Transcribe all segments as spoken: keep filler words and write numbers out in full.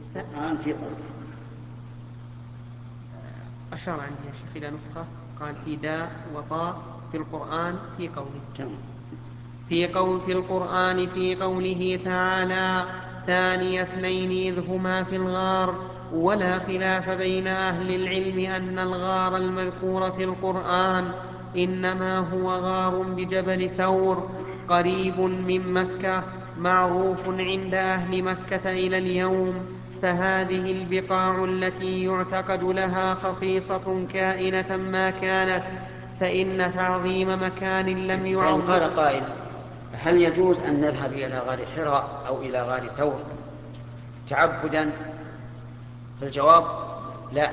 القرآن في قوله. أشار عندي يا شيخ إلى نسخة قال في داء وطاء في القرآن في قوله تمام. في قول في القرآن في قوله تعالى ثاني اثنين إذ هما في الغار. ولا خلاف بين أهل العلم أن الغار المذكور في القرآن إنما هو غار بجبل ثور قريب من مكة معروف عند أهل مكة إلى اليوم. فهذه البقاع التي يعتقد لها خصيصة كائنة ما كانت فإن تعظيم مكان لم فإن يعظم. قال قائل هل يجوز أن نذهب إلى غار حراء أو إلى غار ثور تعبدا؟ فالجواب لا،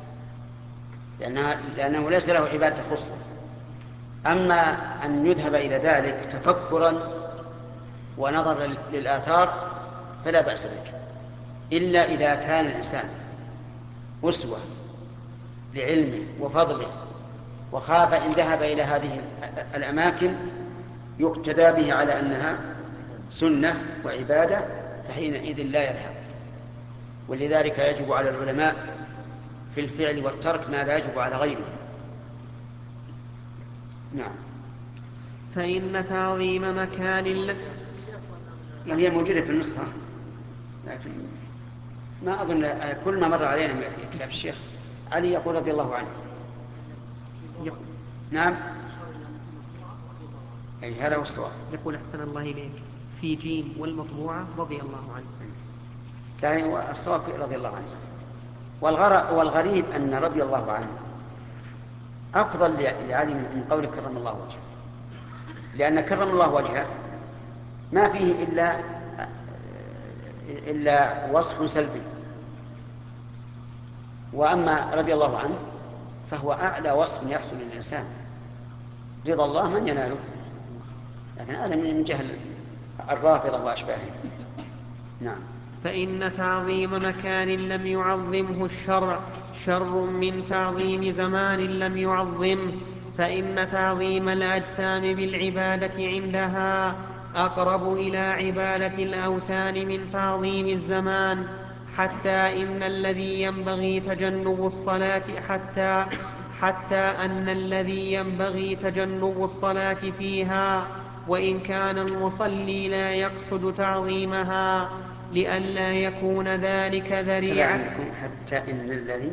لأنها لأنه ليس له عبادة تخصه. أما أن يذهب إلى ذلك تفكرا ونظرا للآثار فلا بأس به، إلا إذا كان الإنسان أسوة لعلمه وفضله وخاف إن ذهب إلى هذه الأماكن يقتدى به على أنها سنة وعبادة، فحينئذ لا يذهب. ولذلك يجب على العلماء في الفعل والترك ما لا يجب على غيره. نعم. فإن تعظيم مكان ل... لا، هي موجودة في النسخة، لكن ما أظن كل ما مر علينا من كتاب الشيخ علي يقول رضي الله عنه. يقول نعم، أي هذا هو الصواب. يقول أحسن الله إليك في جيم والمطبوعة رضي الله عنه. لا، هو الصواب رضي الله عنه. والغر... والغريب أن رضي الله عنه أفضل لعلي من قول كرم الله وجهه، لأن كرم الله وجهه ما فيه إلا إلا وصف سلبي، وأما رضي الله عنه فهو أعلى وصف يحصل للإنسان. رضا الله من يناله، لكن هذا من جهل الرافضة وأشباههم. نعم. فإن تعظيم مكان لم يعظمه الشرع شر من تعظيم زمان لم يعظمه. فإن تعظيم الأجسام بالعبادة عندها أقرب إلى عبادة الأوثان من تعظيم الزمان. حتى إن الذي ينبغي تجنب الصلاة حتى حتى أن الذي ينبغي تجنب الصلاة فيها وإن كان المصلي لا يقصد تعظيمها لئلا يكون ذلك كذا ذريعة. عندكم حتى إن الذي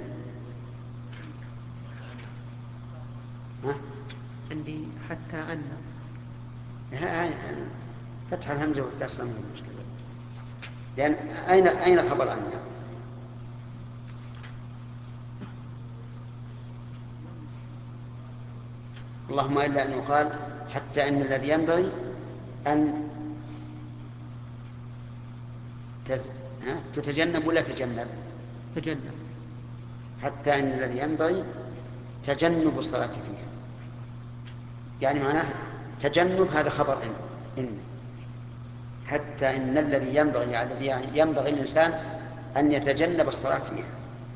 ها؟ عندي حتى أن ها- فتح الهمزة والكسر من المشكلة، لأن أين أين خبر أن؟ اللهم إلا أن يقال حتى إن الذي ينبغي أن تز... ها؟ تتجنب ولا تجنب؟ تجنب. حتى إن الذي ينبغي تجنب الصلاة فيها، يعني معناه تجنب هذا خبر إن, إن. حتى إن الذي ينبغي يعني الذي يعني ينبغي الإنسان أن يتجنب الصلاة فيها.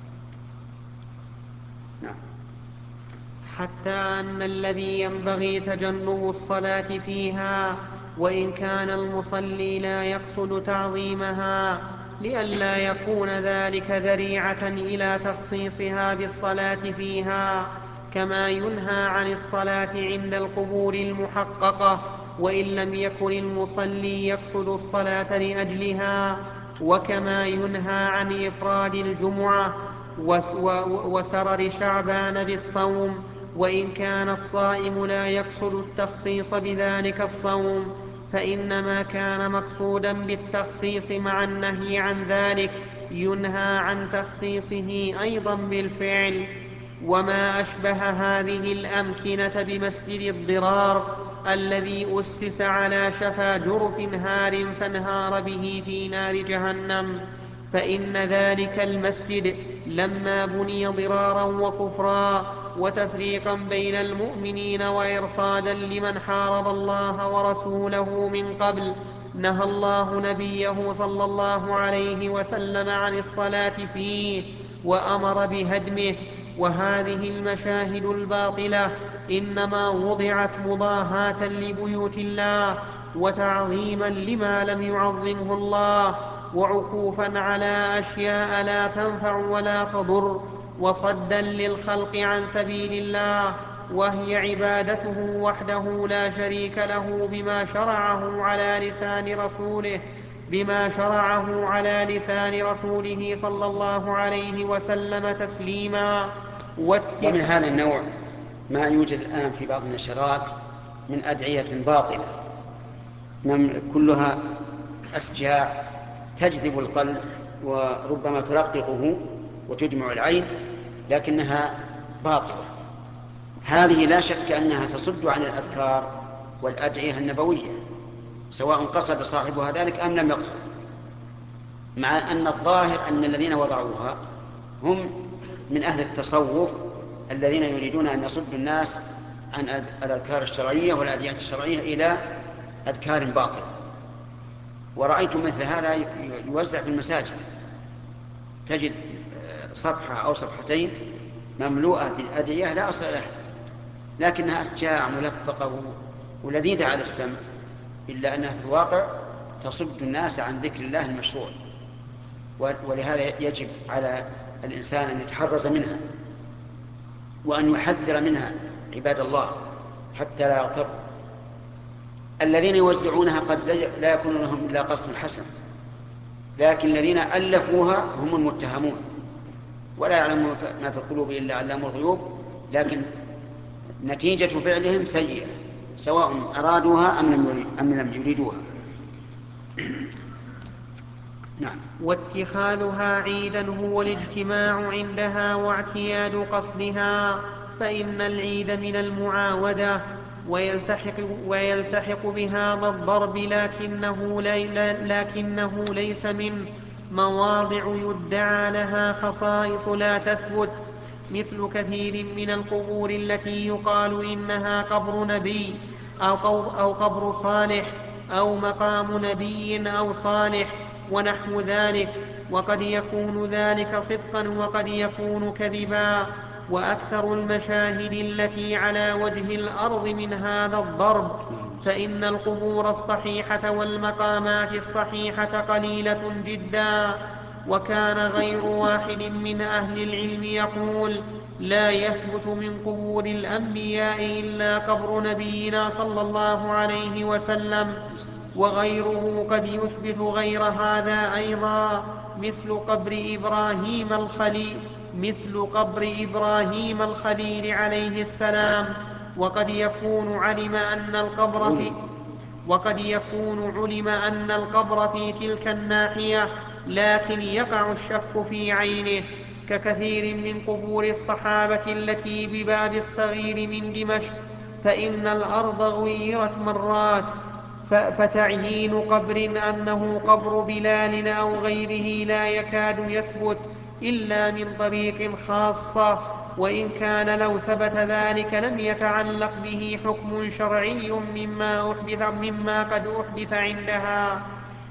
نعم. حتى أن الذي ينبغي تجنب الصلاة فيها وإن كان المصلي لا يقصد تعظيمها لئلا يكون ذلك ذريعة إلى تخصيصها بالصلاة فيها كما ينهى عن الصلاة عند القبور المحققة وإن لم يكن المصلي يقصد الصلاة لأجلها، وكما ينهى عن إفراد الجمعة وسرر شعبان بالصوم وإن كان الصائم لا يقصد التخصيص بذلك الصوم فإنما كان مقصودا بالتخصيص مع النهي عن ذلك ينهى عن تخصيصه أيضا بالفعل. وما أشبه هذه الأمكنة بمسجد الضرار الذي أسس على شفا جرف هار فانهار به في نار جهنم، فإن ذلك المسجد لما بني ضرارا وكفرا وتفريقا بين المؤمنين وإرصادا لمن حارب الله ورسوله من قبل نهى الله نبيه صلى الله عليه وسلم عن الصلاة فيه وأمر بهدمه. وهذه المشاهد الباطلة إنما وضعت مضاهاة لبيوت الله وتعظيما لما لم يعظمه الله وعكوفا على أشياء لا تنفع ولا تضر، وصدا للخلق عن سبيل الله، وهي عبادته وحده لا شريك له بما شرعه على لسان رسوله بما شرعه على لسان رسوله صلى الله عليه وسلم تسليما. ومن هذا النوع ما يوجد الآن في بعض النشرات من أدعية باطلة كلها أشجاع تجذب القلب وربما ترققه وتجمع العين، لكنها باطلة. هذه لا شك أنها تصد عن الأذكار والأدعية النبوية، سواء قصد صاحبها ذلك أم لم يقصد، مع أن الظاهر أن الذين وضعوها هم من أهل التصوف الذين يريدون أن يصدوا الناس عن الأذكار الشرعية والأدعية الشرعية إلى أذكار باطلة. ورأيت مثل هذا يوزع في المساجد، تجد صفحة أو صفحتين مملوءة بالأدعية لا أصل لها، لكنها أشجاع ملفقة ولذيذة على السمع، إلا أنها في الواقع تصد الناس عن ذكر الله المشروع. ولهذا يجب على الإنسان أن يتحرز منها وأن يحذر منها عباد الله حتى لا يغتر. الذين يوزعونها قد لا يكون لهم إلا قصد حسن، لكن الذين ألفوها هم المتهمون، ولا يعلمون ما في القلوب إلا علام الغيوب، لكن نتيجة فعلهم سيئة سواء أرادوها أم لم يريدوها. نعم. واتخاذها عيدا هو الاجتماع عندها واعتياد قصدها، فإن العيد من المعاودة ويلتحق, ويلتحق بهذا الضرب، لكنه, لي لكنه ليس من مواضع يدعى لها خصائص لا تثبت، مثل كثير من القبور التي يقال إنها قبر نبي أو قبر صالح أو مقام نبي أو صالح ونحو ذلك، وقد يكون ذلك صدقا وقد يكون كذبا. وأكثر المشاهد التي على وجه الأرض من هذا الضرب، فإن القبور الصحيحة والمقامات الصحيحة قليلة جدا. وكان غير واحد من أهل العلم يقول: لا يثبت من قبور الأنبياء إلا قبر نبينا صلى الله عليه وسلم، وغيره قد يثبت غير هذا أيضا، مثل قبر إبراهيم الخليل مثل قبر إبراهيم الخليل عليه السلام. وقد يكون علم أن القبر في وقد يكون علم أن القبر في تلك الناحية، لكن يقع الشك في عينه، ككثير من قبور الصحابة التي بباب الصغير من دمشق، فإن الأرض غيرت مرات، فتعيين قبر أنه قبر بلال أو غيره لا يكاد يثبت إلا من طريق خاصة، وإن كان لو ثبت ذلك لم يتعلق به حكم شرعي مما, أحدث مما قد أحدث عندها.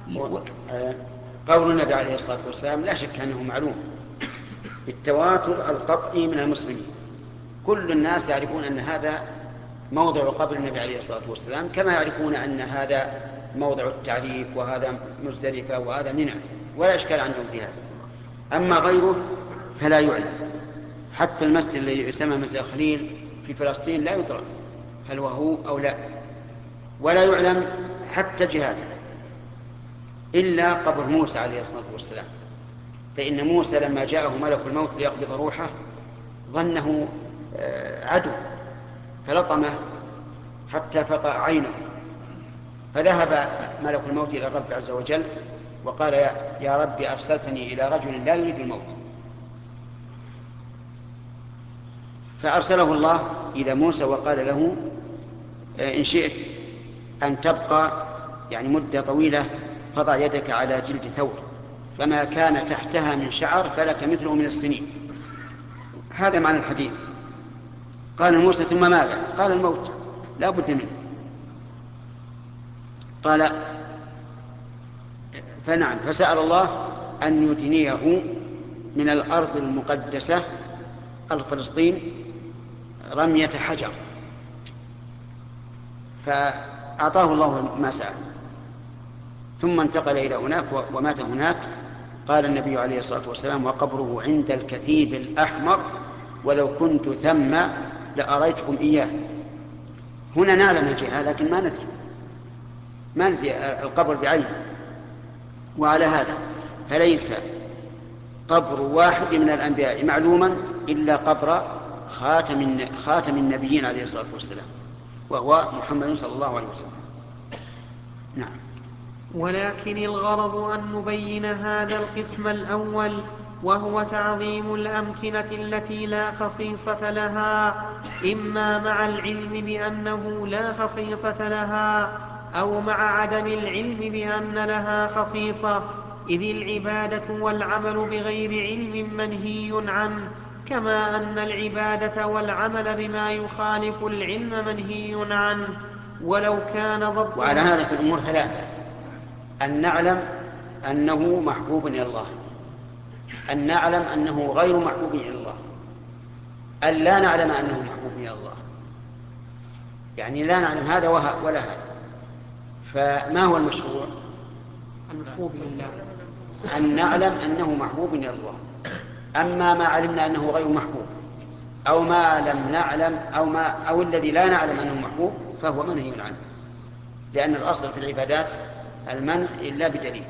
قول النبي عليه الصلاة والسلام لا شك أنه معلوم بالتواتر القطعي من المسلمين، كل الناس يعرفون أن هذا موضع قبر النبي عليه الصلاة والسلام، كما يعرفون أن هذا موضع التعريف وهذا مزدلفة وهذا منى، ولا إشكال عندهم في هذا. أما غيره فلا يعلم، حتى المسجد الذي يسمى مسجد الخليل في فلسطين لا يدرى هل وهو أو لا، ولا يعلم حتى جهاته إلا قبر موسى عليه الصلاة والسلام، فإن موسى لما جاءه ملك الموت ليقبض روحه ظنه عدو فلطمه حتى فقع عينه، فذهب ملك الموت إلى الرب عز وجل وقال: يا رب أرسلتني إلى رجل لا يريد الموت، فأرسله الله إلى موسى وقال له: إن شئت أن تبقى يعني مدة طويلة فضع يدك على جلد ثور، فما كان تحتها من شعر فلك مثله من السنين. هذا معنى الحديث. قال موسى: ثم ماذا؟ قال: الموت لا بد منه. قال: فنعم. فسأل الله أن يدنيه من الأرض المقدسة أرض فلسطين رمية حجر، فأعطاه الله ما سأل. ثم انتقل إلى هناك ومات هناك. قال النبي عليه الصلاة والسلام: وقبره عند الكثيب الأحمر ولو كنت ثم لأريتكم إياه. هنا نعلم الجهة لكن ما ندري ما ندري القبر بعينه. وعلى هذا فليس قبر واحد من الأنبياء معلوما إلا قبر خاتم خاتم النبيين عليه الصلاة والسلام، وهو محمد صلى الله عليه وسلم. نعم. ولكن الغرض أن نبين هذا القسم الأول، وهو تعظيم الأمكنة التي لا خصيصة لها، إما مع العلم بأنه لا خصيصة لها، أو مع عدم العلم بأن لها خصيصة، إذ العبادة والعمل بغير علم منهي عنه، كما أن العبادة والعمل بما يخالف العلم منهي عنه. ولو كان ضبط. وعلى هذا في الأمور ثلاثة: أن نعلم أنه محبوب إلى الله، أن نعلم أنه غير محبوب إلى الله، أن لا نعلم أنه محبوب إلى الله، يعني لا نعلم هذا ولا هذا. فما هو المشروع؟ المحبوب لله، أن نعلم أنه محبوب إلى الله. أما ما علمنا أنه غير محبوب أو ما لم نعلم أو, ما أو الذي لا نعلم أنه محبوب فهو منهي عنه، لأن الأصل في العبادات المنع إلا بدليل.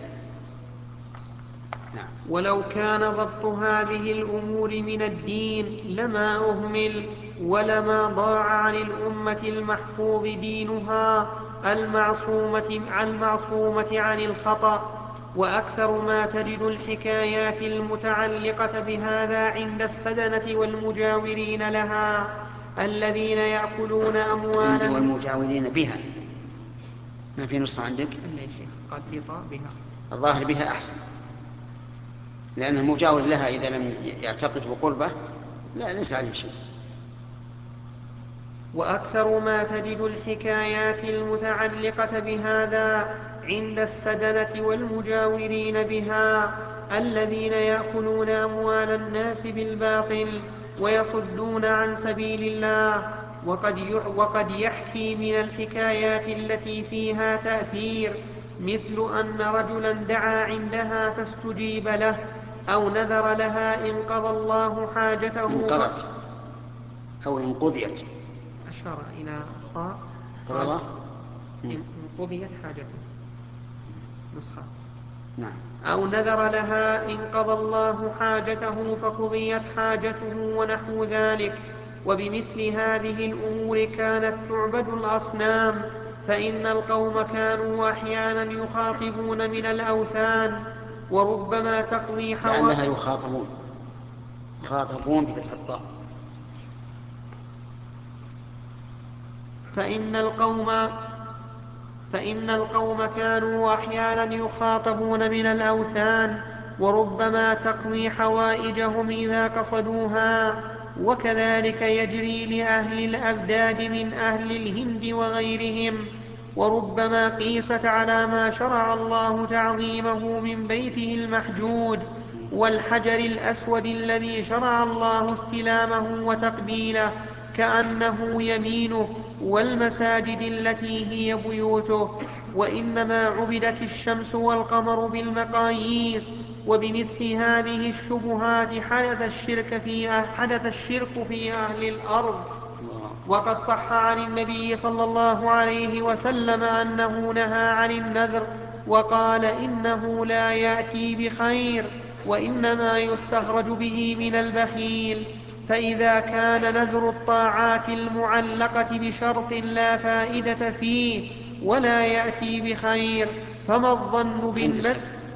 نعم. ولو كان ضبط هذه الأمور من الدين لما أهمل، ولما ضاع عن الأمة المحفوظ دينها المعصومة, المعصومة عن الخطأ. وأكثر ما تجد الحكايات المتعلقة بهذا عند السدنة والمجاورين لها، الذين يأكلون أموالا. والمجاورين بها، ما في نص عندك؟ قد بطا بها، الظاهر بها أحسن، لأن المجاور لها إذا لم يعتقد بقربه لا ليس عليه شيء. وأكثر ما تجد الحكايات المتعلقة بهذا عند السدنة والمجاورين بها، الذين يأكلون أموال الناس بالباطل ويصدون عن سبيل الله. وقد وقد يحكي من الحكايات التي فيها تأثير، مثل أن رجلا دعا عندها فاستجيب له، أو نذر لها إن قضى الله حاجته. انقضت أو انقضيت، أشار إلى طاء قال إن قضيت حاجته نسخة. نعم. أو نذر لها إن قضى الله حاجته فقضيت حاجته ونحو ذلك. وبمثل هذه الأمور كانت تعبد الأصنام، فإن القوم كانوا أحيانا يخاطبون من الأوثان، وربما تقضي حوائج. لأنها يخاطبون يخاطبون بفتح الطاء. فإن القوم فإن القوم كانوا أحيانا يخاطبون من الأوثان، وربما تقضي حوائجهم إذا قصدوها. وكذلك يجري لأهل الأبداد من أهل الهند وغيرهم، وربما قيست على ما شرع الله تعظيمه من بيته المحجوج، والحجر الأسود الذي شرع الله استلامه وتقبيله كأنه يمينه، والمساجد التي هي بيوته. وإنما عبدت الشمس والقمر بالمقاييس. وبمثل هذه الشبهات حدث الشرك في أهل, حدث الشرك في أهل الأرض. وقد صح عن النبي صلى الله عليه وسلم أنه نهى عن النذر، وقال إنه لا يأتي بخير، وإنما يستخرج به من البخيل. فإذا كان نذر الطاعات المعلقة بشرط لا فائدة فيه ولا يأتي بخير، فما الظن بالنذر؟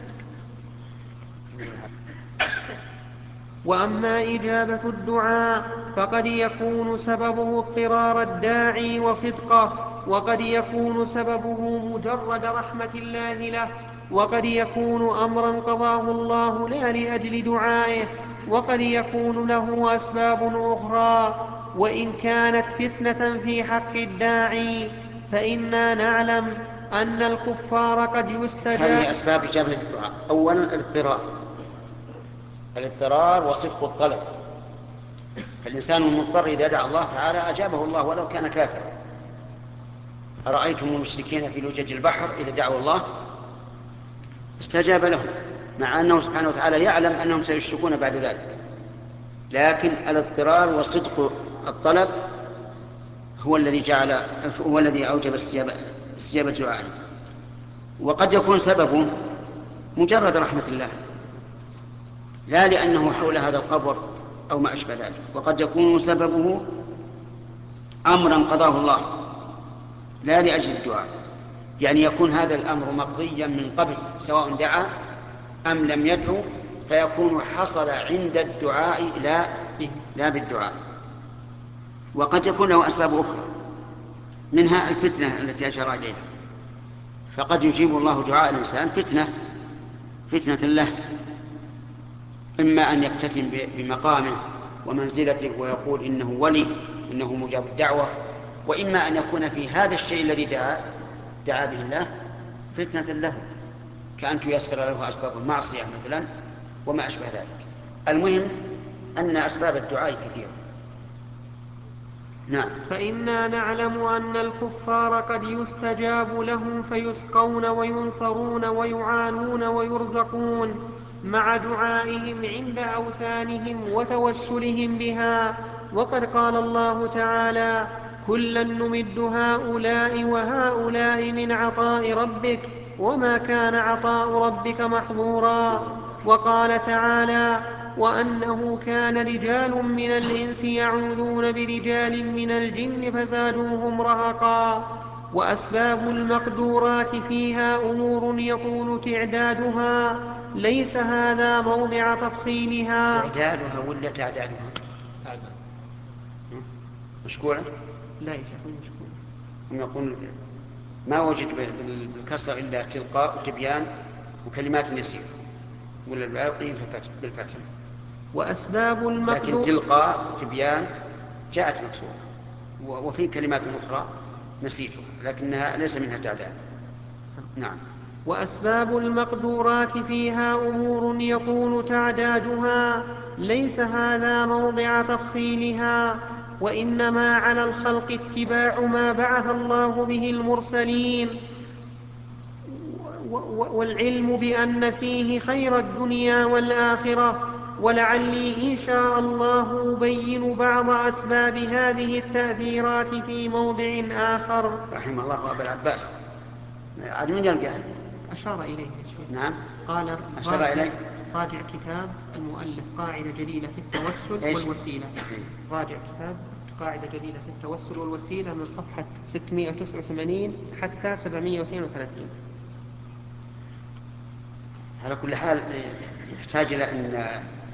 وأما إجابة الدعاء فقد يكون سببه اضطرار الداعي وصدقه، وقد يكون سببه مجرد رحمة الله له، وقد يكون أمرا قضاه الله لا لأجل دعائه، وقد يكون له أسباب أخرى. وإن كانت فتنة في حق الداعي فإنا نعلم أن الكفار قد يستجاب. هذه أسباب إجابة الدعاء: أولا الاضطرار الاضطرار وصدق الطلب. فالإنسان المضطر إذا دعا الله تعالى أجابه الله ولو كان كافرا. أرأيتم المشركين في لجج البحر إذا دعوا الله استجاب لهم، مع أنه سبحانه وتعالى يعلم أنهم سيشركون بعد ذلك، لكن الاضطرار وصدق الطلب هو الذي جعل هو الذي أوجب استجابة دعائه. وقد يكون سببه مجرد رحمة الله، لا لأنه حول هذا القبر أو ما أشبه ذلك، وقد يكون سببه أمرا قضاه الله لا لأجل الدعاء، يعني يكون هذا الأمر مقضيا من قبل سواء دعا أم لم يدعو، فيكون حصل عند الدعاء لا لا بالدعاء. وقد يكون له أسباب أخرى، منها الفتنة التي أشار إليها، فقد يجيب الله دعاء الإنسان فتنة فتنة له، إما أن يفتتن بمقامه ومنزلته ويقول إنه ولي إنه مجاب الدعوة، وإما أن يكون في هذا الشيء الذي دعا دعا به الله فتنة له، كأن تيسر له أسباب المعصية مثلا وما أشبه ذلك. المهم أن أسباب الدعاء كثيرة. نعم. فإنا نعلم أن الكفار قد يستجاب لهم فيسقون وينصرون ويعانون ويرزقون مع دعائهم عند أوثانهم وتوسلهم بها. وقد قال الله تعالى: كلا نمد هؤلاء وهؤلاء من عطاء ربك وما كان عطاء ربك محظورا. وقال تعالى: وأنه كان رجال من الإنس يعوذون برجال من الجن فزادوهم رهقا. وأسباب المقدورات فيها أمور يطول تعدادها، ليس هذا موضع تفصيلها. تعدادها ولا تعدادها؟ مشكولة؟ لا يا شيخ مشكولة. هم يقول ما وجد بالكسر إلا تلقاء وتبيان وكلمات يسيرة، ولا الباقي بالفتح. وأسباب المقدور، لكن تلقاء وتبيان جاءت مكسورة، وفي كلمات أخرى نسيتها لكنها ليس منها تعداد. نعم. وأسباب المقدورات فيها أمور يطول تعدادها، ليس هذا موضع تفصيلها. وإنما على الخلق اتباع ما بعث الله به المرسلين، والعلم بأن فيه خير الدنيا والآخرة. ولعلي إن شاء الله أبين بعض أسباب هذه التأثيرات في موضع آخر. رحم الله أبا العباس. عاد من يلقى؟ أشار إليه. نعم. قال أشار إليه. راجع كتاب المؤلف قاعدة جليلة في التوسل إيش؟ والوسيلة. راجع كتاب قاعدة جليلة في التوسل والوسيلة من صفحة ستمائة وتسعة وثمانين حتى سبعمائة واثنين وثلاثين. على كل حال يحتاج إلى أن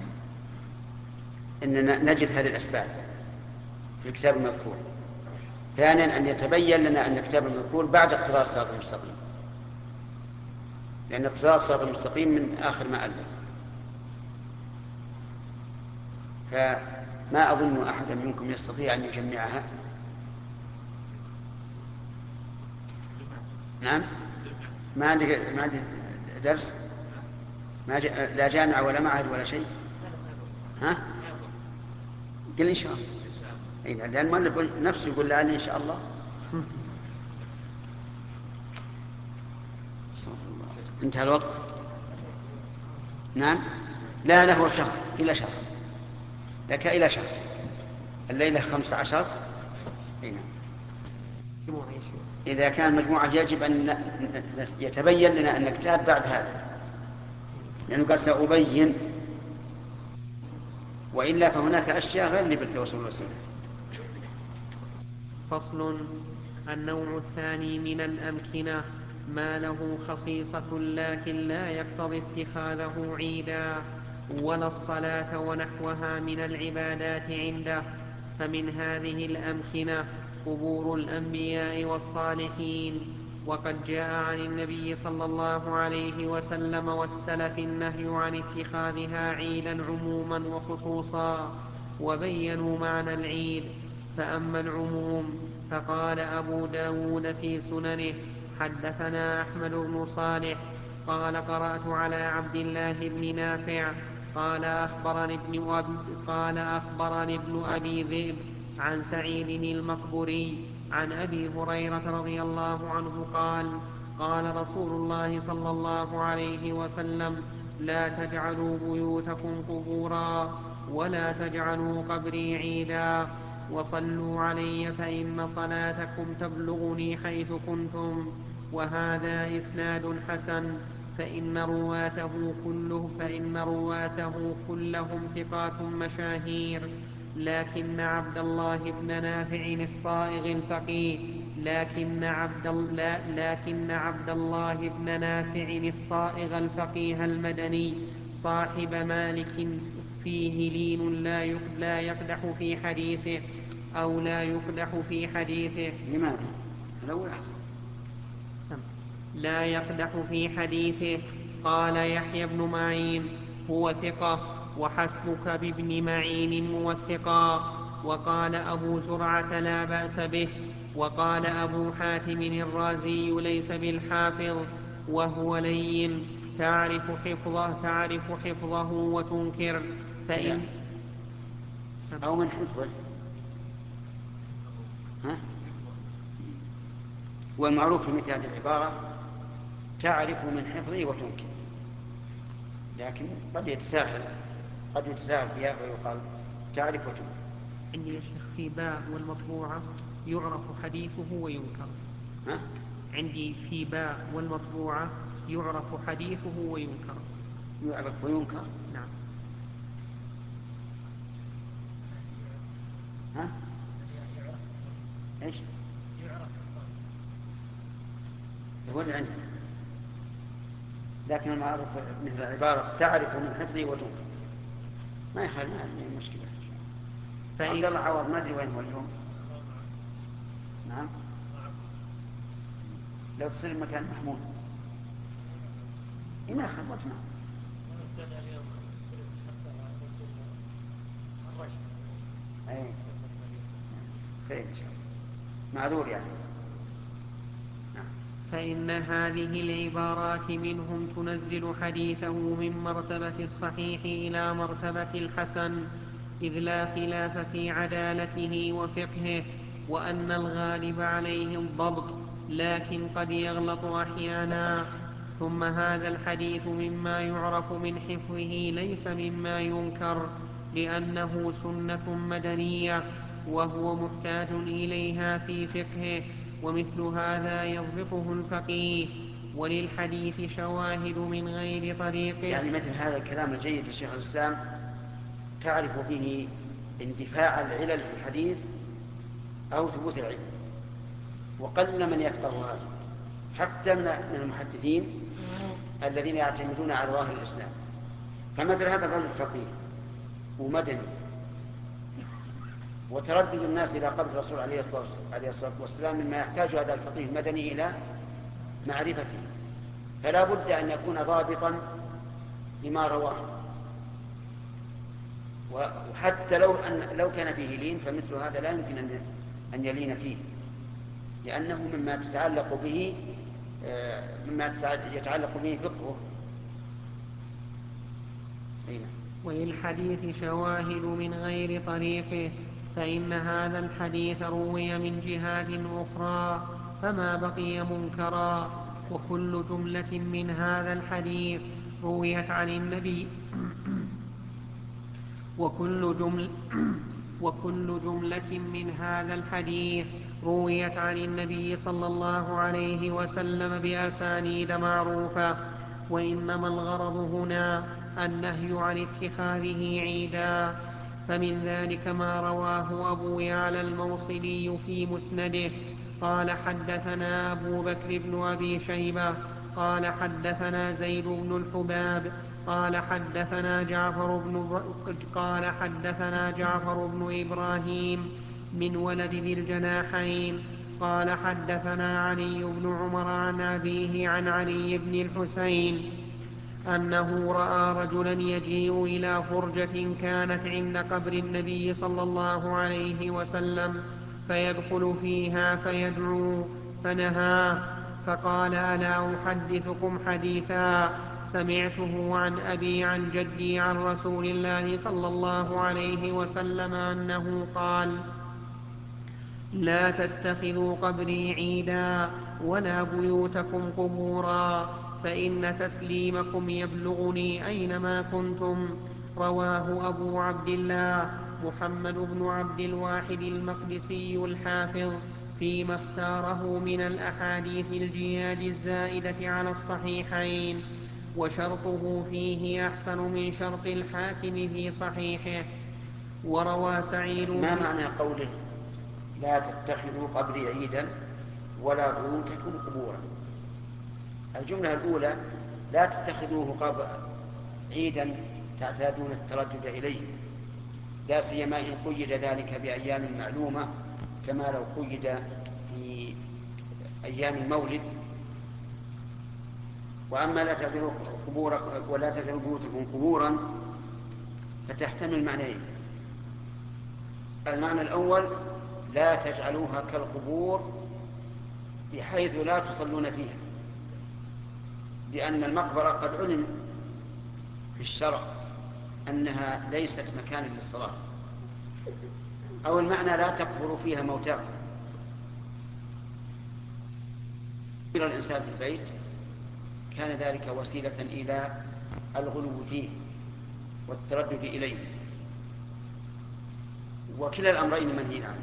أننا نجد هذه الأسباب في الكتاب المذكور. ثانيا أن يتبين لنا أن الكتاب المذكور بعد اقتضاء الصراط المستقيم، لأن اقتضاء الصراط المستقيم من آخر ما ألف، فما أظن أحدا منكم يستطيع أن يجمعها. نعم. ما عندك ما عندك درس، ما ج... لا جامعة ولا معهد ولا شيء. ها؟ قل إن شاء الله. إيه، لأن المؤلف نفسه يقول لعلي إن شاء الله. انتهى الوقت. نعم. لا له شهر إلى شهر، لك إلى شهر. الليلة خمسة عشر. نعم. إذا كان مجموعة يجب أن يتبين لنا أن كتاب بعد هذا، لأنه قال سأبين، وإلا فهناك أشياء غير اللي بالتوسل والوسيلة. فصل. النوع الثاني من الأمكنة ما له خصيصة لكن لا يقتضي اتخاذه عيدا ولا الصلاة ونحوها من العبادات عنده. فمن هذه الأمكنة قبور الأنبياء والصالحين. وقد جاء عن النبي صلى الله عليه وسلم والسلف النهي عن اتخاذها عيدا عموما وخصوصا، وبينوا معنى العيد. فأما العموم فقال أبو داود في سننه: حدثنا أحمد بن صالح قال قرأت على عبد الله بن نافع قال أخبرني ابن أبي, قال أخبرني ابن أبي ذئب عن سعيد المقبري عن أبي هريرة رضي الله عنه قال: قال رسول الله صلى الله عليه وسلم: لا تجعلوا بيوتكم قبورا ولا تجعلوا قبري عيدا وصلوا علي فإن صلاتكم تبلغني حيث كنتم. وهذا إسناد حسن، فإن رواته كله فإن رواته كلهم ثقات مشاهير، لكن عبد الله بن نافع الصائغ الفقيه لكن عبد, لكن عبد الله بن نافع الصائغ الفقيه المدني صاحب مالك فيه لين لا يقدح في حديثه أو لا يقدح في حديثه. لماذا؟ الأول أحسن. لا يقدح في حديثه. قال يحيى بن معين: هو ثقة، وحسبك بابن معين موثقا. وقال أبو زرعة: لا بأس به. وقال أبو حاتم الرازي: ليس بالحافظ، وهو لين، تعرف حفظه, تعرف حفظه وتنكر. فإن أو من حفظه، ها؟ والمعروف في مثل هذه العبارة تعرف من حفظه وتنكر، لكن قد يتساهل قد يتساهل فيها ويقال تعرف وتنكر. عندي يا شيخ في باء والمطبوعة يعرف حديثه وينكر. ها؟ عندي في باء والمطبوعة يعرف حديثه وينكر. يعرف وينكر؟ نعم. ها؟ ايش؟ هو اللي عندنا، لكن المعروف مثل عبارة تعرف من حفظه وتنكر ما يخالف، ما هي مشكلة. عبد الله عوض ما ادري وين هو اليوم. نعم، لو تصير مكان محمود ما خبطنا. اي خير ان شاء الله، معذور يعني. فإن هذه العبارات منهم تنزل حديثه من مرتبة الصحيح إلى مرتبة الحسن، إذ لا خلاف في عدالته وفقهه، وأن الغالب عليه الضبط، لكن قد يغلط أحيانا. ثم هذا الحديث مما يعرف من حفظه ليس مما ينكر، لأنه سنة مدنية وهو محتاج إليها في فقهه، ومثل هذا يضبطه الفقيه. وللحديث شواهد من غير طريقه. يعني مثل هذا الكلام الجيد لشيخ الإسلام تعرف به اندفاع العلل في الحديث أو ثبوت العلم، وقل من يفقه هذا حتى من المحدثين الذين يعتمدون على ظاهر الإسلام. فمثل هذا الرجل فقيه ومدني، وتردد الناس إلى قبر الرسول عليه الصلاة والسلام مما يحتاج هذا الفقيه المدني إلى معرفته، فلا بد أن يكون ضابطا لما رواه. وحتى لو أن لو كان فيه لين فمثل هذا لا يمكن أن أن يلين فيه، لأنه مما تتعلق به مما يتعلق به فقهه. وللحديث شواهد من غير طريقه، فإن هذا الحديث روي من جهات أخرى فما بقي منكرا. وكل جملة من هذا الحديث رويت عن النبي وكل جمل وكل جملة من هذا الحديث رويت عن النبي صلى الله عليه وسلم بأسانيد معروفة. وإنما الغرض هنا النهي عن اتخاذه عيدا. فمن ذلك ما رواه أبو يعلى الموصلي في مسنده قال: حدثنا أبو بكر بن أبي شيبة قال: حدثنا زيد بن الحباب قال: حدثنا جعفر بن قال حدثنا جعفر بن إبراهيم من ولد ذي الجناحين قال: حدثنا علي بن عمر عن أبيه عن علي بن الحسين أنه رأى رجلا يجيء إلى فرجة كانت عند قبر النبي صلى الله عليه وسلم فيدخل فيها فيدعو، فنهاه فقال: ألا أحدثكم حديثا سمعته عن أبي عن جدي عن رسول الله صلى الله عليه وسلم أنه قال: لا تتخذوا قبري عيدا ولا بيوتكم قبورا، فإن تسليمكم يبلغني أينما كنتم. رواه أبو عبد الله محمد بن عبد الواحد المقدسي الحافظ فيما اختاره من الأحاديث الجياد الزائدة على الصحيحين، وشرطه فيه أحسن من شرط الحاكم في صحيحه. وروى سعيد ما معنى قوله لا تتخذوا قبري عيدا ولا بيوتكم قبورا؟ الجملة الأولى لا تتخذوه قبر عيدا تعتادون التردد إليه، لا سيما إن قيد ذلك بأيام معلومة كما لو قيد في أيام المولد. وأما لا تجعلوا قبور ولا تجعلوا بيوتكم قبورا فتحتمل معنيين. المعنى الأول لا تجعلوها كالقبور بحيث لا تصلون فيها، لأن المقبرة قد علم في الشرع أنها ليست مكانا للصلاة. أو المعنى لا تقبروا فيها موتاكم. إلى الإنسان في البيت كان ذلك وسيلة إلى الغلو فيه والتردد إليه، وكلا الأمرين منهي عنه.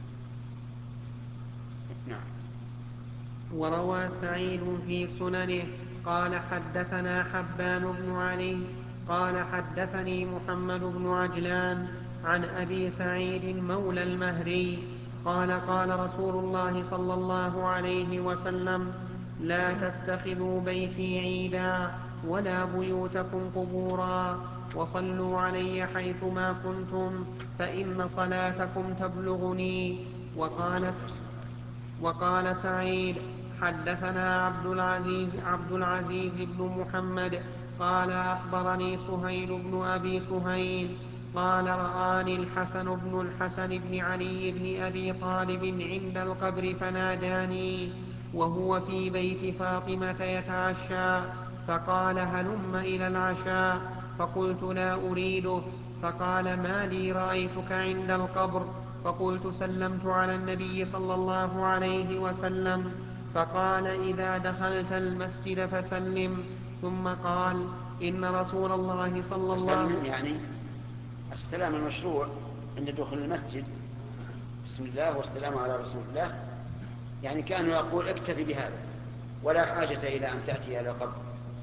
نعم. وروى سعيد في سننه قال حدثنا حبان بن علي قال حدثني محمد بن عجلان عن أبي سعيد مولى المهري قال قال رسول الله صلى الله عليه وسلم لا تتخذوا بيتي عيدا ولا بيوتكم قبورا، وصلوا علي حيثما كنتم فإن صلاتكم تبلغني. وقال وقال سعيد حدثنا عبد العزيز, عبد العزيز بن محمد قال أخبرني سهيل بن أبي سهيل قال رآني الحسن بن الحسن بن علي بن أبي طالب عند القبر فناداني وهو في بيت فاطمة يتعشى، فقال هلم إلى العشاء، فقلت لا أريده، فقال ما لي رأيتك عند القبر، فقلت سلمت على النبي صلى الله عليه وسلم، فقال إذا دخلت المسجد فسلم، ثم قال إن رسول الله صلى الله عليه وسلم يعني السلام المشروع عند دخول المسجد، بسم الله والسلام على رسول الله، يعني كأنه يقول اكتفي بهذا ولا حاجة إلى أن تأتي إلى القبر.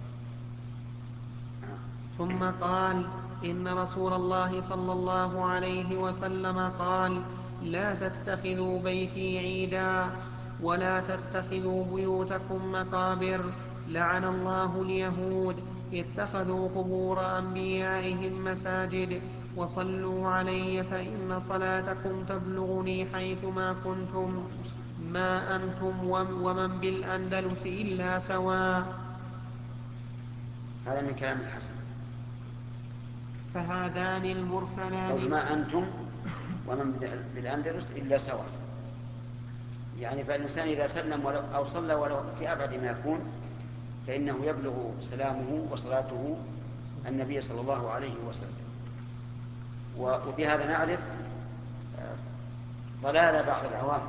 ثم قال إن رسول الله صلى الله عليه وسلم قال لا تتخذوا بيتي عيدا ولا تتخذوا بيوتكم مقابر، لعن الله اليهود اتخذوا قبور أنبيائهم مساجد، وصلوا علي فإن صلاتكم تبلغني حيثما كنتم، ما أنتم ومن بالأندلس إلا سواء. هذا من كلام الحسن. فهذان المرسلان ما أنتم ومن بالأندلس إلا سواء، يعني فالإنسان إذا سلم أو صلى ولو في أبعد ما يكون فإنه يبلغ سلامه وصلاته النبي صلى الله عليه وسلم. وبهذا نعرف ضلال بعض العوام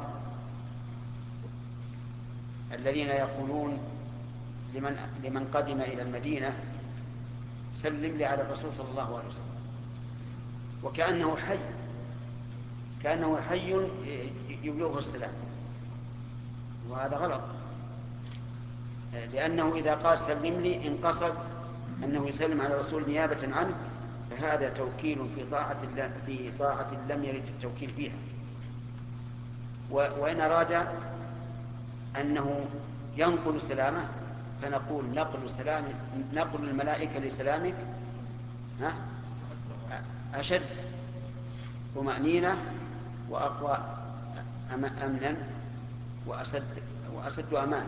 الذين يقولون لمن, لمن قدم إلى المدينة سلم لي على الرسول صلى الله عليه وسلم، وكأنه حي كأنه حي يبلغه السلام، وهذا غلط، لأنه إذا قال سلم لي إن قصد أنه يسلم على الرسول نيابة عنه فهذا توكيل في طاعة في طاعة لم يرد التوكيل فيها. وإن أراد أنه ينقل سلامه فنقول نقل سلام نقل الملائكة لسلامك ها أشد طمأنينة وأقوى أمنا وأسد وأسد أمان.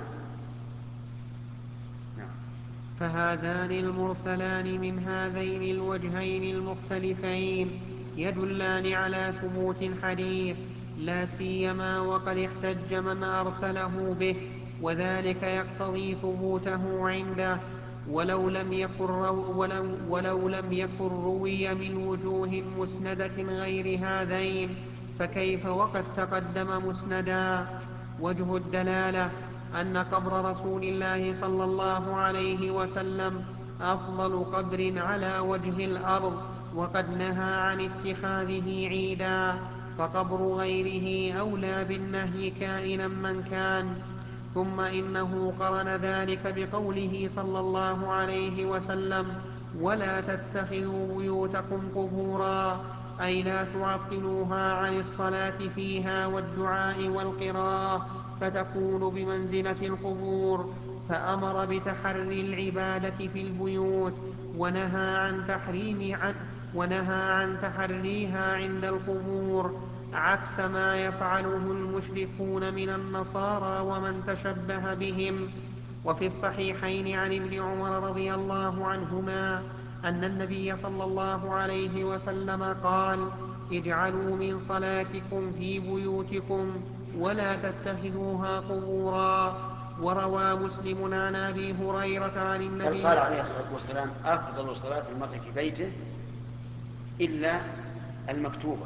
فهذان المرسلان من هذين الوجهين المختلفين يدلان على ثبوت الحديث، لا سيما وقد احتج من أرسله به، وذلك يقتضي ثبوته عنده، ولو لم يكن, رو ولو ولو لم يكن روي من وجوه مسندة غير هذين، فكيف وقد تقدم مسندا. وجه الدلالة أن قبر رسول الله صلى الله عليه وسلم أفضل قبر على وجه الأرض، وقد نهى عن اتخاذه عيدا، فقبر غيره أولى بالنهي كائنا من كان. ثم إنه قرن ذلك بقوله صلى الله عليه وسلم: ولا تتخذوا بيوتكم قبورا، أي لا تعطلوها عن الصلاة فيها والدعاء والقراءة فتكون بمنزلة القبور، فأمر بتحري العبادة في البيوت، ونهى عن تحريم عن ونهى عن تحريها عند القبور، عكس ما يفعله المشركون من النصارى ومن تشبه بهم. وفي الصحيحين عن ابن عمر رضي الله عنهما أن النبي صلى الله عليه وسلم قال: اجعلوا من صلاتكم في بيوتكم ولا تتخذوها قبورا. وروى مسلم عن أبي هريرة عن النبي بل قال عليه الصلاة والسلام: أفضل صلاة المرء في بيته إلا المكتوبة.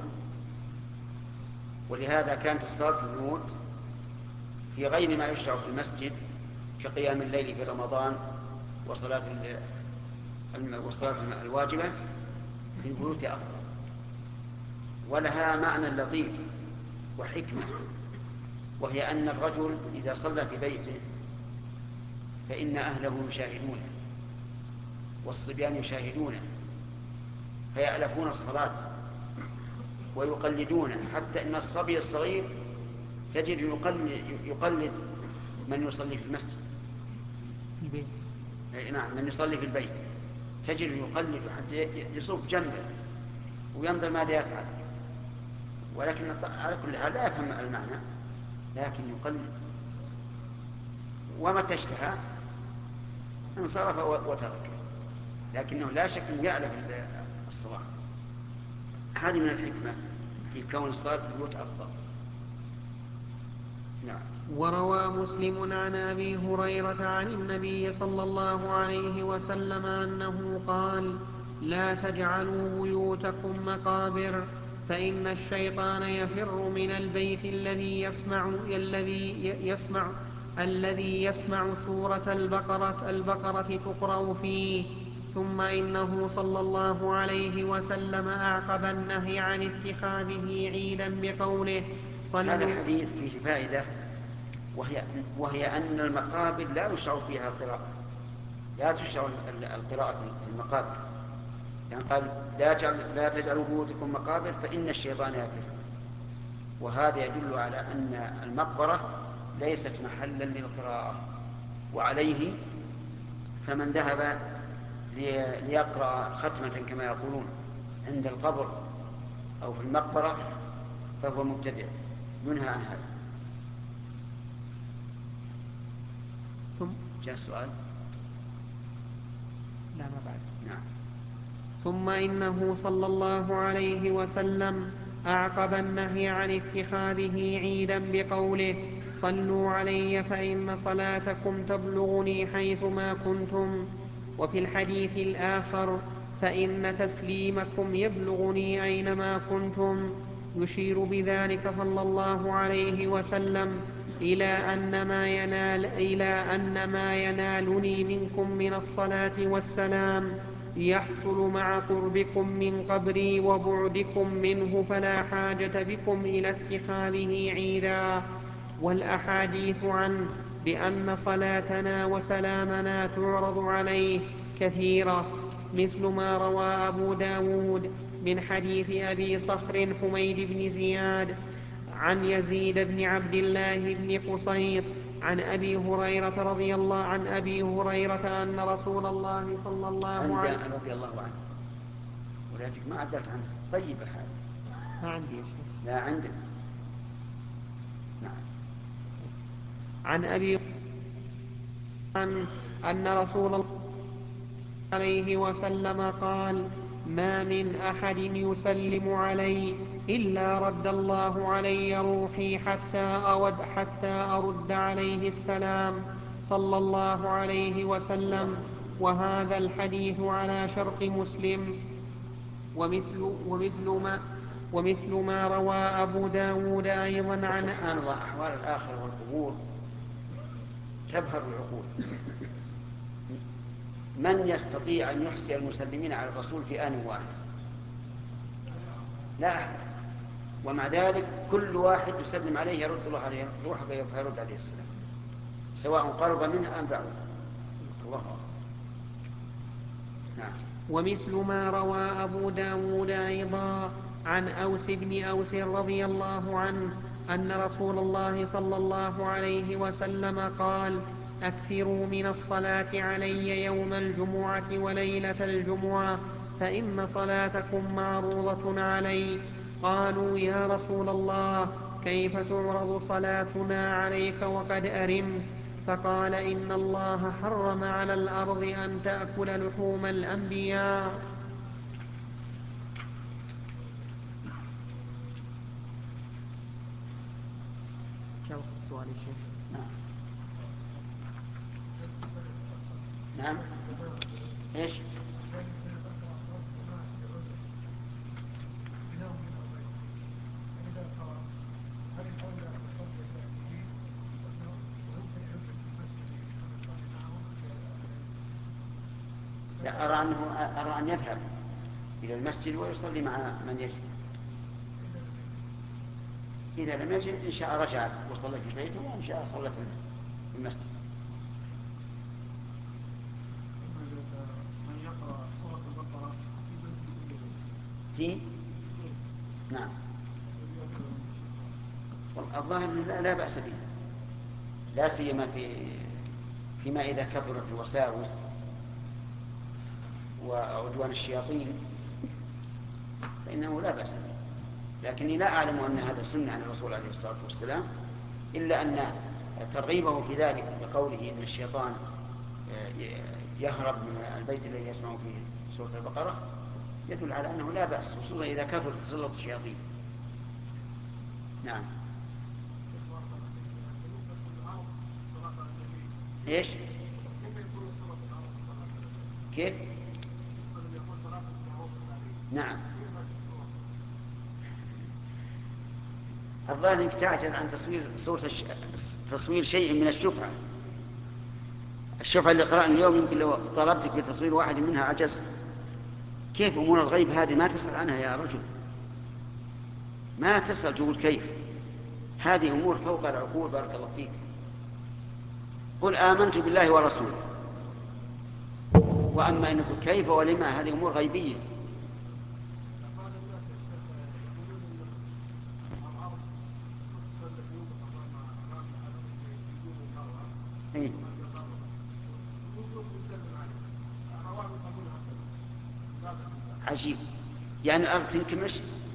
ولهذا كانت الصلاة في البيوت في غير ما يشرع في المسجد كقيام الليل في رمضان وصلاة والصلاة الواجبة في البيوت أفضل، ولها معنى لطيف وحكمة، وهي أن الرجل إذا صلى في بيته فإن أهله يشاهدونه والصبيان يشاهدونه فيألفون الصلاة ويقلدونه، حتى إن الصبي الصغير تجد يقلد, يقلد من يصلي في المسجد البيت. نعم، من يصلي في البيت تجد يقلد حتى يصف جنبه وينظر ماذا يفعل، ولكن على كل حال لا يفهم المعنى لكن يقلد، ومتى اشتهى انصرف وترك، لكنه لا شك أنه يألف الصلاة. هذه من الحكمة في كون الصلاة في البيوت أفضل. نعم. وروى مسلم عن أبي هريرة عن النبي صلى الله عليه وسلم أنه قال: لا تجعلوا بيوتكم مقابر، فإن الشيطان يفر من البيت الذي يسمع الذي يسمع الذي يسمع سورة البقرة البقرة تقرأ فيه. ثم إنه صلى الله عليه وسلم أعقب النهي عن اتخاذه عيدا بقوله: هذا الحديث فيه فائدة، وهي, وهي أن المقابر لا يشرع فيها القراءة، لا تشرع القراءة في المقابر، يعني قال لا تجعلوا بيوتكم مقابر فإن الشيطان يفر، وهذا يدل على أن المقبرة ليست محلا للقراءة. وعليه فمن ذهب ليقرأ ختمة كما يقولون عند القبر أو في المقبرة فهو مبتدع، ينهى عن هذا. ثم جاء السؤال؟ لا ما بعد. نعم. ثم إنه صلى الله عليه وسلم أعقب النهي عن اتخاذه عيدا بقوله: صلوا علي فإن صلاتكم تبلغني حيثما كنتم. وفي الحديث الآخر: فإن تسليمكم يبلغني أينما كنتم، يشير بذلك صلى الله عليه وسلم إلى أن ما ينال إلى أن ما ينالني منكم من الصلاة والسلام يحصل مع قربكم من قبري وبعدكم منه، فلا حاجة بكم إلى اتخاذه عيدا. والأحاديث عنه بأن صلاتنا وسلامنا تعرض عليه كثيرة، مثل ما روى أبو داود من حديث أبي صخر حميد بن زياد عن يزيد بن عبد الله بن قصيط عن أبي هريرة رضي الله عن أبي هريرة أن رسول الله صلى الله عليه وسلم رضي الله عنه، ولكن ما عدلت عنه. طيب هذا ما عندي يا شيخ. لا عندك. نعم. عن أبي عن أن رسول الله عليه وسلم قال: ما من أحد يسلم علي إلا رد الله علي روحي حتى أود حتى أرد عليه السلام، صلى الله عليه وسلم. وهذا الحديث على شرط مسلم. ومثل, ومثل, ما, ومثل ما روى أبو داود أيضا عن سبحان الله، أحوال الآخرة والقبور تبهر العقول. من يستطيع أن يحصي المسلمين على الرسول في آن واحد؟ لا أحد. ومع ذلك كل واحد يسلم عليه يرد الله عليه روحه فيرد عليه السلام، سواء قرب منه أم بعد. الله أكبر. نعم. ومثل ما روى أبو داود أيضا عن أوس بن أوس رضي الله عنه أن رسول الله صلى الله عليه وسلم قال: أكثروا من الصلاة علي يوم الجمعة وليلة الجمعة فإن صلاتكم معروضة علي. قالوا: يا رسول الله، كيف تعرض صلاتنا عليك وقد أرمت؟ فقال: إن الله حرم على الأرض أن تأكل لحوم الأنبياء. كم السؤال يا شيخ؟ نعم. نعم. ايش؟ لا، أرى أنه أرى أن يذهب إلى المسجد ويصلي مع من يجب. إذا لم يجد إن شاء رجع وصلى في بيته وإن شاء صلى في المسجد. من يقرأ سورة البقرة في نعم الظاهر لا, لا بأس به، لا سيما في فيما إذا كثرت الوساوس وعدوان الشياطين فإنه لا بأس به. لكني لا أعلم أن هذا سنة عن الرسول عليه الصلاة والسلام، إلا أن ترغيبه في ذلك بقوله إن الشيطان يهرب من البيت الذي يسمع فيه سورة البقرة يدل على أنه لا بأس، خصوصا إذا كثرت تسلط الشياطين. نعم. ايش؟ كيف؟ نعم. الظاهر انك تعجل عن تصوير صورة الش... تصوير شيء من الشفعة. الشفعة اللي قرأنا اليوم يمكن لو طلبتك بتصوير واحد منها عجزت. كيف أمور الغيب هذه ما تسأل عنها يا رجل؟ ما تسأل تقول كيف؟ هذه أمور فوق العقول. بارك الله فيك. قل آمنت بالله ورسوله، وأما أن نقول كيف ولما هذه أمور غيبية. إيه؟ عجيب، يعني الأرض تنكمش؟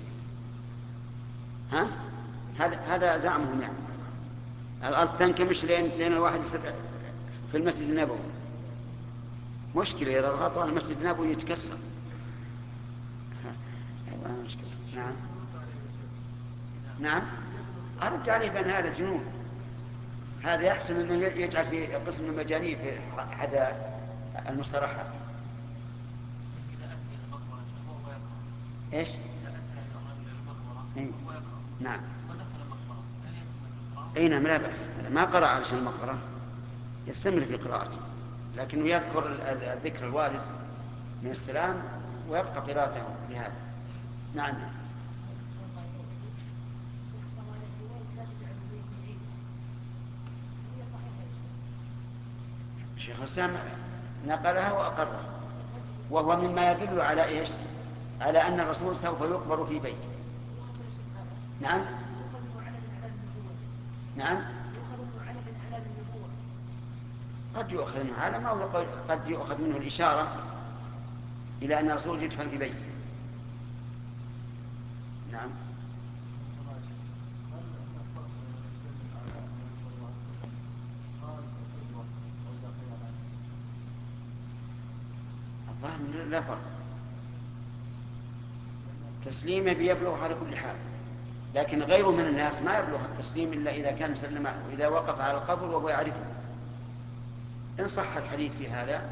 ها؟ هذا هذا زعمهم، يعني الأرض تنكمش لين لين الواحد يستطيع في المسجد النبوي. مشكلة إذا ضغطوا على المسجد النبوي يتكسر. هذا مشكلة. نعم. نعم. أرد عليه بأن هذا جنون. هذا يحسن أنه يجعل في قسم المجانين في أحد المصطلحات. إيش؟ إيه؟ نعم. أي نعم، لا بأس، ما قرأ علشان المقبرة يستمر في قراءته، لكنه يذكر الذكر الوارد من السلام ويبقى قراءته لهذا. نعم. الشيخ الإسلام نقلها وأقرها، وهو مما يدل على إيش؟ على أن الرسول سوف يقبر في بيته. نعم. نعم. قد يؤخذ منه علم أو قد يؤخذ منه الإشارة إلى أن الرسول يدفن في بيته. نعم. الظاهر لا فرق، تسليمه بيبلغ على كل حال، لكن غيره من الناس ما يبلغ التسليم إلا إذا كان سلم وإذا وقف على القبر وهو يعرفه. إن صح الحديث في هذا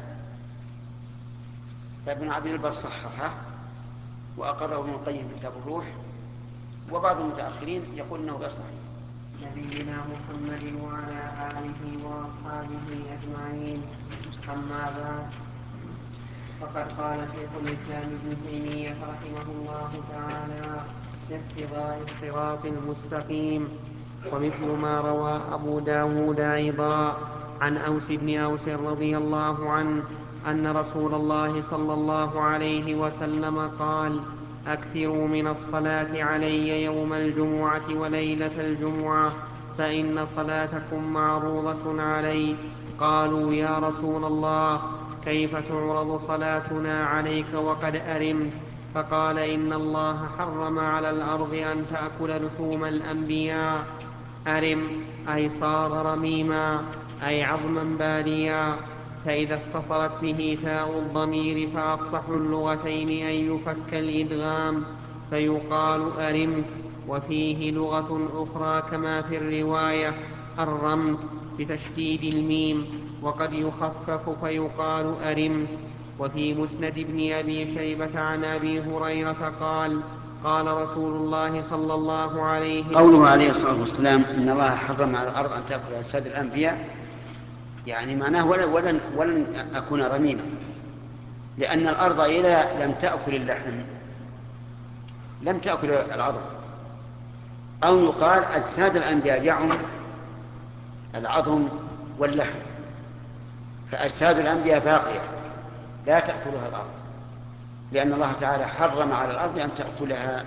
فابن عبد البر صححه وأقره ابن القيم في كتاب الروح، وبعض المتأخرين يقول إنه غير صحيح. نبينا محمد وعلى آله وأصحابه أجمعين. أما بعد، فقد قال شيخ الإسلام ابن تيمية رحمه الله تعالى في اقتضاء الصراط المستقيم، ومثل ما روى أبو داود أيضا عن أوس بن أوس رضي الله عنه أن رسول الله صلى الله عليه وسلم قال: أكثروا من الصلاة علي يوم الجمعة وليلة الجمعة، فإن صلاتكم معروضة علي. قالوا: يا رسول الله، كيف تعرض صلاتنا عليك وقد أرمت؟ فقال: إن الله حرم على الأرض أن تأكل لحوم الأنبياء. أرم أي صار رميما، أي عظما باليا. فإذا اتصلت به تاء الضمير فأفصح اللغتين أن يفك الإدغام فيقال أرمت. وفيه لغة أخرى كما في الرواية الرمت بتشديد الميم، وقد يخفف فيقال أرمت. وفي مسند ابن أبي شيبة عن أبي هريرة قال: قال رسول الله صلى الله عليه وسلم: قوله عليه الصلاة والسلام إن الله حرم على الأرض أن تأكل أجساد الأنبياء، يعني معناه ولن, ولن, ولن أكون رميما، لأن الأرض إذا لم تأكل اللحم لم تأكل العظم. أو يقال أجساد الأنبياء يعم العظم واللحم، فأجساد الأنبياء باقية لا تأكلها الأرض، لأن الله تعالى حرم على الأرض أن تأكلها.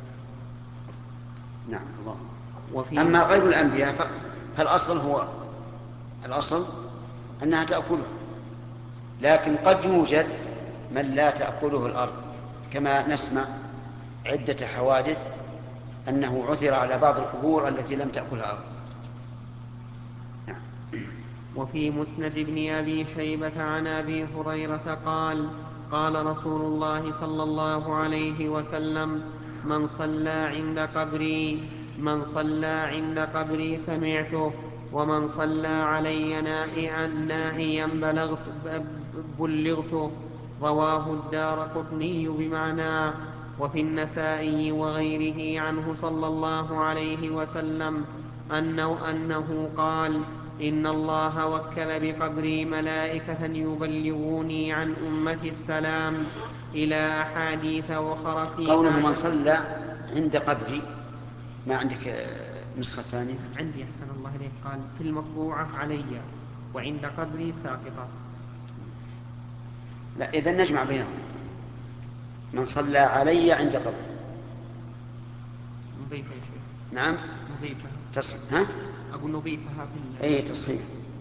نعم الله. أما غير الأنبياء فالأصل هو الأصل أنها تأكله، لكن قد يوجد من لا تأكله الأرض، كما نسمع عدة حوادث أنه عثر على بعض القبور التي لم تأكلها الأرض. نعم. وفي مسند ابن أبي شيبة عن أبي هريرة قال: قال رسول الله صلى الله عليه وسلم: من صلى عند قبري من صلى عند قبري سمعته، ومن صلى علي نائعا نائيا بلغته. رواه الدارقطني بمعناه. وفي النسائي وغيره عنه صلى الله عليه وسلم أنه, أنه قال: إن الله وكل بقبري ملائكة يبلغوني عن أمتي السلام، إلى أحاديث أخرى فيها. قوله من صلى عند قبري، ما عندك نسخة ثانية؟ عندي أحسن الله إليك، قال في المطبوعة علي، وعند قبري ساقطة. لا، إذا نجمع بينهم. من صلى علي عند قبري. نضيفها يا شيخ. نعم نضيفها. تصحيح. ها أقول نضيفها في أي تصحيح.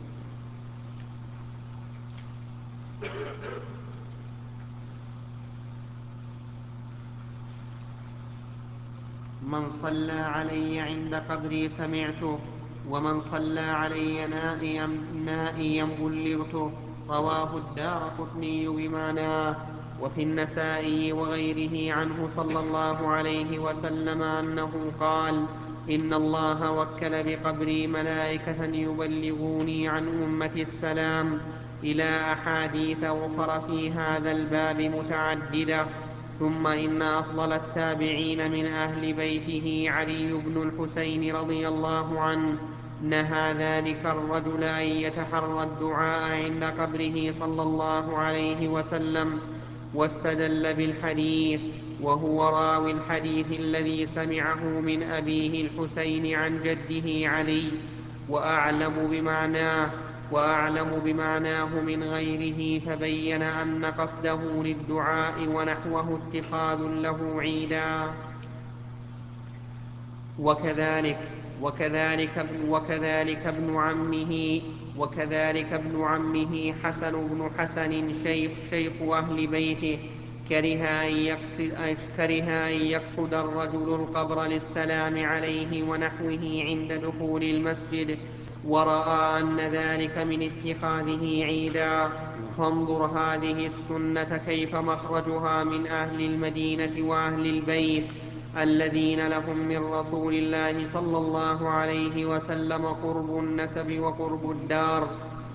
من صلى علي عند قبري سمعته، ومن صلى علي نائيا نائيا بلغته. رواه الدارقطني بمعناه. وفي النسائي وغيره عنه صلى الله عليه وسلم أنه قال: إن الله وكل بقبري ملائكة يبلغوني عن أمتي السلام، إلى أحاديث أخرى في هذا الباب متعددة. ثم إن أفضل التابعين من أهل بيته علي بن الحسين رضي الله عنه نهى ذلك الرجل أن يتحرى الدعاء عند قبره صلى الله عليه وسلم، واستدل بالحديث، وهو راوي الحديث الذي سمعه من أبيه الحسين عن جده علي، وأعلم بمعناه وأعلم بمعناه من غيره، فبين أن قصده للدعاء ونحوه اتخاذ له عيدا. وكذلك وكذلك وكذلك ابن عمه وكذلك ابن عمه حسن بن حسن شيخ, شيخ أهل بيته كره أن يقصد, كره أن يقصد الرجل القبر للسلام عليه ونحوه عند دخول المسجد، ورأى أن ذلك من اتخاذه عيدا. فانظر هذه السنة كيف مخرجها من أهل المدينة وأهل البيت الذين لهم من رسول الله صلى الله عليه وسلم قرب النسب وقرب الدار،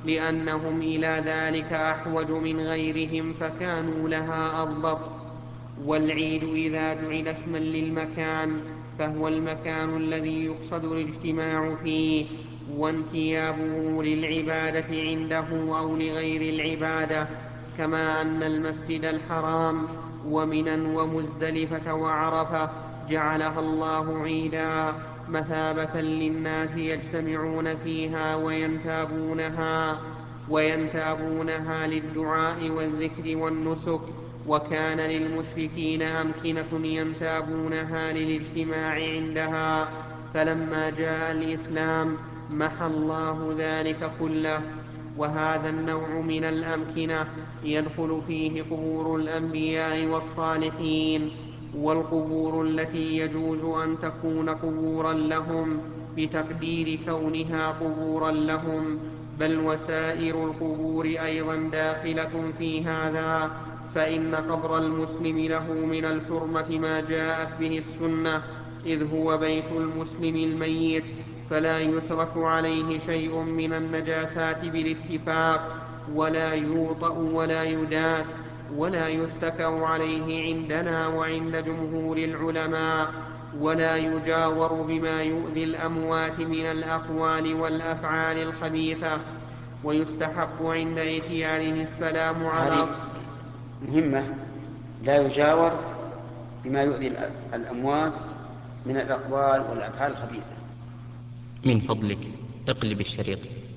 لأنهم إلى ذلك أحوج من غيرهم، فكانوا لها أضبط. والعيد إذا جعل اسما للمكان فهو المكان الذي يقصد الاجتماع فيه وانتيابه للعبادة عنده أو لغير العبادة، كما أن المسجد الحرام ومنى ومزدلفة وعرفة جعلها الله عيدا مثابة للناس يجتمعون فيها وينتابونها وينتابونها للدعاء والذكر والنسك. وكان للمشركين أمكنة ينتابونها للاجتماع عندها، فلما جاء الإسلام محى الله ذلك كله. وهذا النوع من الأمكنة يدخل فيه قبور الأنبياء والصالحين، والقبور التي يجوز أن تكون قبورا لهم بتقدير كونها قبورا لهم، بل وسائر القبور أيضا داخلة في هذا، فإن قبر المسلم له من الحرمة ما جاءت به السنة، إذ هو بيت المسلم الميت، فلا يترك عليه شيء من النجاسات بالاتفاق، ولا يوطأ ولا يداس ولا يتكأ عليه عندنا وعند جمهور العلماء، ولا يجاور بما يؤذي الأموات من الأقوال والأفعال الخبيثة. ويستحب عند إتيانه السلام على هذه مهمة، لا يجاور بما يؤذي الأموات من الأقوال والأفعال الخبيثة. من فضلك اقلب الشريط.